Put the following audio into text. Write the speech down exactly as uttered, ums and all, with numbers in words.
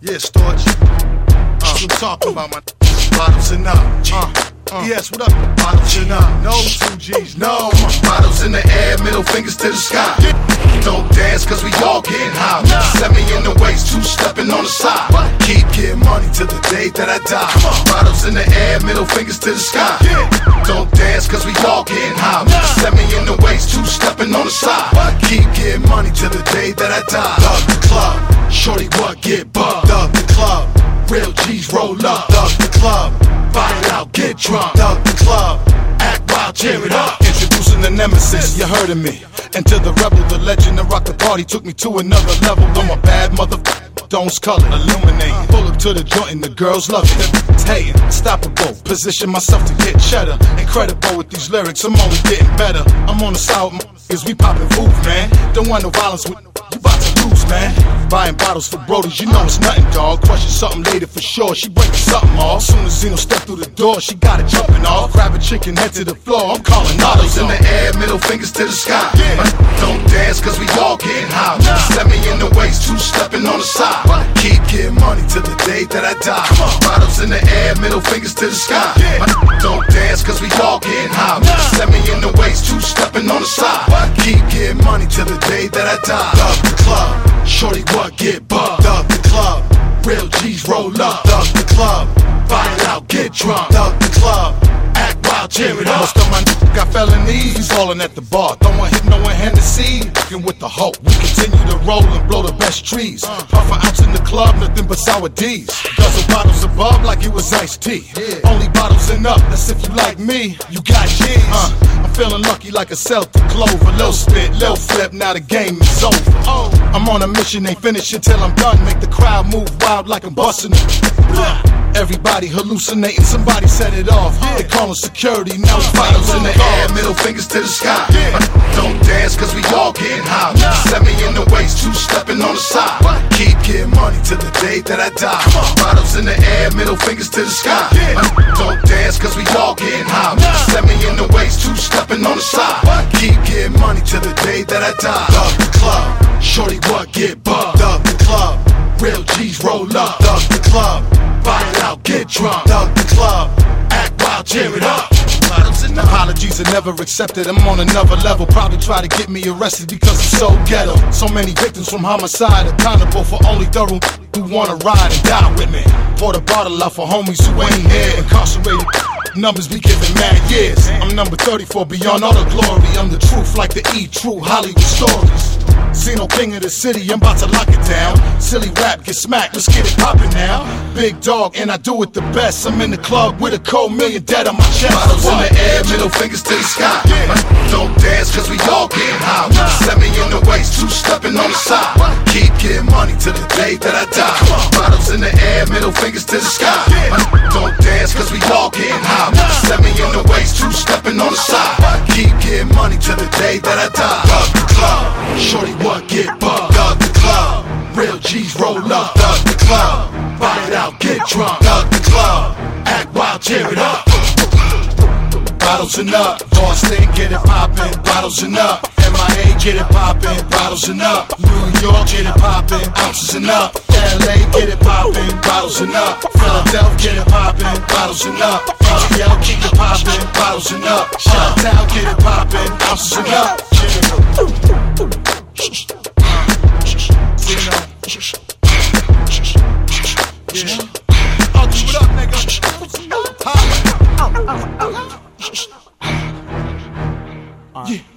Yeah, Storch. Uh, still talking about my bottles and up. Uh, uh. Yes, what up? Bottles and up. No two G's, no. Bottles in the air, middle fingers to the sky. Don't dance, cause we all getting high. Set me in the waist, two stepping on the side. Keep getting money till the day that I die. Bottles in the air, middle fingers to the sky. Don't dance, cause we all getting high. Set me in the waist, two stepping on the side. Keep getting money till the day that I die. Thug the club, shorty what get bugged. Thug the club, real G's roll up. Thug the club, buy it out, get drunk. Thug the club, act wild, tear it up. Introducing the nemesis, you heard of me. Enter the rebel, the legend that rock the party took me to another level. I'm a bad motherfucker, stones color, illuminate. Pull up to the joint and the girls love it. It's hating, unstoppable, position myself to get cheddar. Incredible with these lyrics, I'm only getting better. I'm on the side with my niggas, we poppin' move, man. Don't want no violence with you bout to lose, man. Buying bottles for brodies, you know it's nothing, dog. Question something later for sure, she breaking something off. Soon as Zeno stepped through the door, she got it jumping off. Grab a chicken, head to the floor, I'm calling bottles in the air, middle fingers to the sky. Yeah. Don't dance, cause we all getting high. Set me in the waist, two stepping on the side. Keep getting money till the day that I die. Bottles in the air, middle fingers to the sky. Yeah. Don't dance, cause we all getting high. Set me in the waist, two stepping on the side. Keep getting money till the day that I die. Thug the club, shorty what get bugged. Thug the club, real G's roll up. Thug the club, buy it out, get drunk. Thug the club, act wild, tear it up. Most of my niggas got felonies, falling at the bar. Don't want hit no one Hennessy, looking with the hope. We continue to roll and blow the best trees. Puff an ounce in the club, nothing but sour D's. Guzzle bottles above like it was iced tea. Only bottles and up, that's if you like me. You got G's. Uh, I'm feeling lucky like a Celtic Clover. Lil spit, lil flip, now the game is over. Oh, I'm on a mission, ain't finished until I'm done. Make the crowd move wild like I'm busting it. Everybody hallucinating, somebody set it off. They callin' security, now it's bottles in the air, middle fingers to the sky. Don't dance, cause we all getting high. Set me in the waist, two stepping on the side. Keep getting money till the day that I die. Bottles in the air, middle fingers to the sky. Don't dance, cause we all getting high. Set me in the waist, two stepping on the side. Keep getting money till the day that I die. Thug the club, shorty what get bugged. Thug the club, real G's roll up. Thug the club, buy it out, get drunk. Thug the club, act wild, tear it up. Apologies are never accepted, I'm on another level. Probably try to get me arrested because I'm so ghetto. So many victims from homicide, accountable for only thorough who wanna ride and die with me. Pour the bottle out for homies who ain't here. Incarcerated numbers be giving mad years. I'm number thirty-four, beyond all the glory. I'm the truth like the E, true Hollywood stories. Zeno king of the city, I'm about to lock it down. Silly rap, get smacked, let's get it poppin' now. Big dog, and I do it the best. I'm in the club with a cold million dead on my chest. Bottles in the air, middle fingers to the sky. Don't dance, cause we all getting high. Set me in the waist, two stepping on the side. Keep getting money till the day that I die. Bottles in the air, middle fingers to the sky. Don't dance, cause we all getting high. Set me in the waist, two stepping on the side. Keep getting money till the day that I die. Thug the club, shorty what get bugged. Thug the club, real G's roll up. Thug the club, buy it out, get drunk. Thug the club, act wild, tear it up. Bottles and up, Boston, get it poppin', bottles and up. M I A, get it poppin', bottles and up. New York, get it poppin', ounces and up. L A, get it poppin', bottles and up. Philadelphia, get it poppin', bottles and up. A T L, keep it poppin', bottles and up. Chi-Town, get it poppin', ounces and up. Yeah. I'll do it up, nigga. Yeah.